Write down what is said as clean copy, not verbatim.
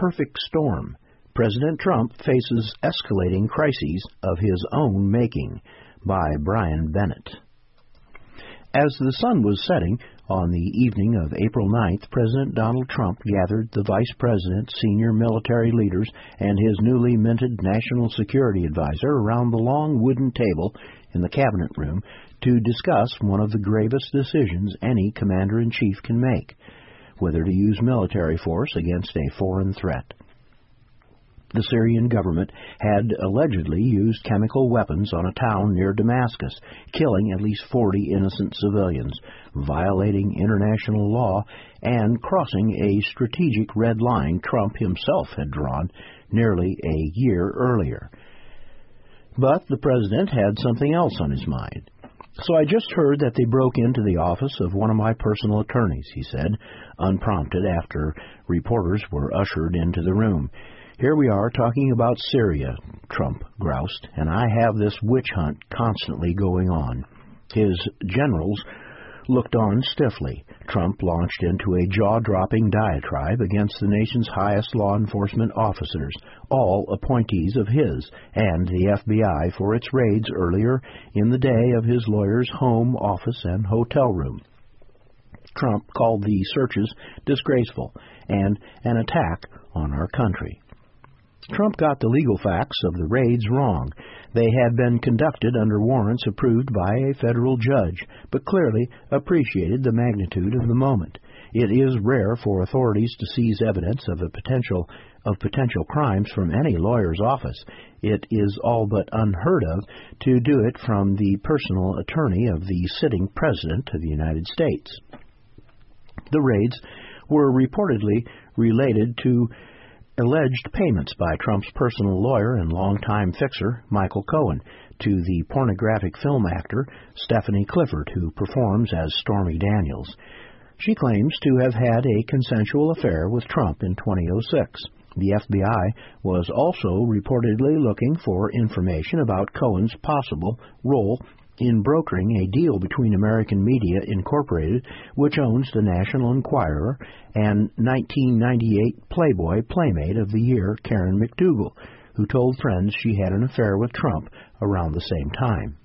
perfect storm. President Trump faces escalating crises of his own making, by Brian Bennett. As the sun was setting on the evening of April 9th, President Donald Trump gathered the Vice President, senior military leaders, and his newly minted National Security Advisor around the long wooden table in the Cabinet Room to discuss one of the gravest decisions any commander-in-chief can make, whether to use military force against a foreign threat. The Syrian government had allegedly used chemical weapons on a town near Damascus, killing at least 40 innocent civilians, violating international law, and crossing a strategic red line Trump himself had drawn nearly a year earlier. But the president had something else on his mind. "So I just heard that they broke into the office of one of my personal attorneys," he said, unprompted after reporters were ushered into the room. "Here we are talking about Syria," Trump groused, "and I have this witch hunt constantly going on." His generals looked on stiffly. Trump launched into a jaw-dropping diatribe against the nation's highest law enforcement officers, all appointees of his, and the FBI for its raids earlier in the day of his lawyer's home, office, and hotel room. Trump called the searches disgraceful and an attack on our country. Trump got the legal facts of the raids wrong. They had been conducted under warrants approved by a federal judge, but clearly appreciated the magnitude of the moment. It is rare for authorities to seize evidence of potential crimes from any lawyer's office. It is all but unheard of to do it from the personal attorney of the sitting President of the United States. The raids were reportedly related to alleged payments by Trump's personal lawyer and longtime fixer, Michael Cohen, to the pornographic film actor Stephanie Clifford, who performs as Stormy Daniels. She claims to have had a consensual affair with Trump in 2006. The FBI was also reportedly looking for information about Cohen's possible role in brokering a deal between American Media Incorporated, which owns the National Enquirer, and 1998 Playboy Playmate of the Year Karen McDougal, who told friends she had an affair with Trump around the same time.